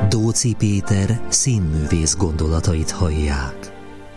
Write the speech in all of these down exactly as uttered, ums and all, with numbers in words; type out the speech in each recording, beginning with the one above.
Dóczy Péter színművész gondolatait hallják.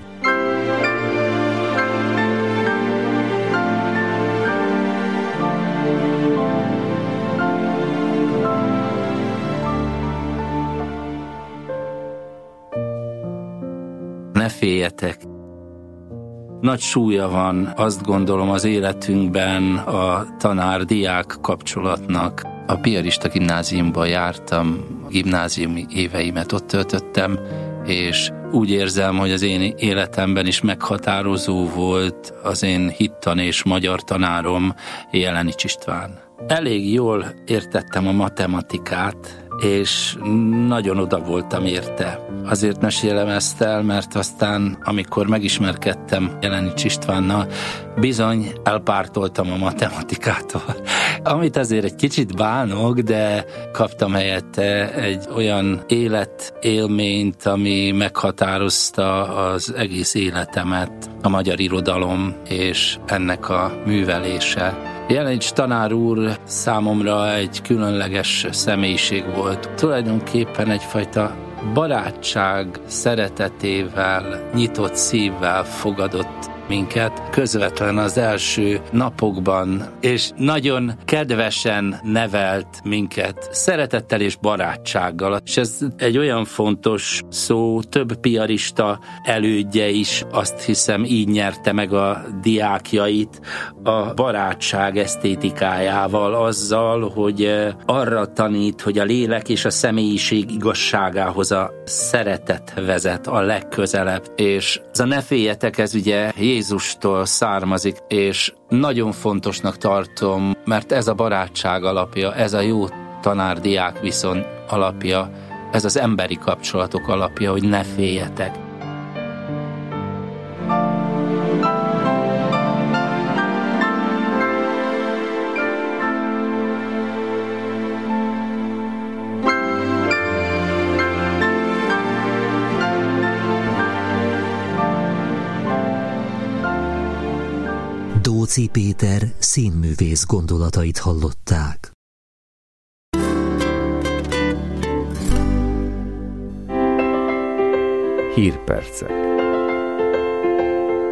Ne féljetek! Nagy súlya van, azt gondolom, az életünkben a tanár-diák kapcsolatnak. A piarista gimnáziumban jártam, gimnáziumi éveimet ott töltöttem, és úgy érzem, hogy az én életemben is meghatározó volt az én hittan és magyar tanárom, Jelenics István. Elég jól értettem a matematikát, és nagyon oda voltam érte. Azért mesélem ezt el, mert aztán, amikor megismerkedtem Jelenics Istvánnal, bizony elpártoltam a matematikától. Amit azért egy kicsit bánok, de kaptam helyette egy olyan életélményt, ami meghatározta az egész életemet, a magyar irodalom és ennek a művelése. Jelenics tanár úr számomra egy különleges személyiség volt. Tulajdonképpen egyfajta barátság szeretetével, nyitott szívvel fogadott minket közvetlen az első napokban, és nagyon kedvesen nevelt minket szeretettel és barátsággal. És ez egy olyan fontos szó, több piarista elődje is azt hiszem így nyerte meg a diákjait a barátság esztétikájával, azzal, hogy arra tanít, hogy a lélek és a személyiség igazságához a szeretet vezet a legközelebb. És ez a ne féljetek, ez ugye Jézustól származik, és nagyon fontosnak tartom, mert ez a barátság alapja, ez a jó tanár-diák viszony alapja, ez az emberi kapcsolatok alapja, hogy ne féljetek. Dóczy Péter színművész gondolatait hallották. Hírpercek.